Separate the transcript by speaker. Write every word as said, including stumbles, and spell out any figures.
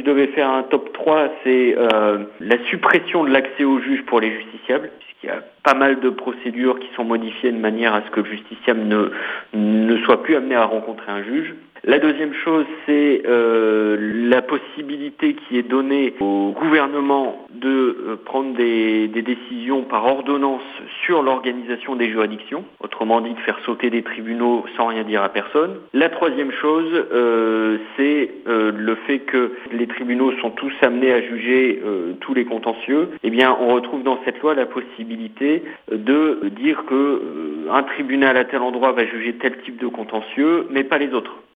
Speaker 1: je devais faire un top trois, c'est euh, la suppression de l'accès au juge pour les justiciables, puisqu'il y a pas mal de procédures qui sont modifiées de manière à ce que le justiciable ne, ne soit plus amené à rencontrer un juge. La deuxième chose, c'est euh, la possibilité qui est donnée au gouvernement de euh, prendre des, des décisions par ordonnance sur l'organisation des juridictions, autrement dit de faire sauter des tribunaux sans rien dire à personne. La troisième chose, euh, c'est euh, le fait que les tribunaux sont tous amenés à juger euh, tous les contentieux. Eh bien, on retrouve dans cette loi la possibilité de dire que euh, un tribunal à tel endroit va juger tel type de contentieux, mais pas les autres.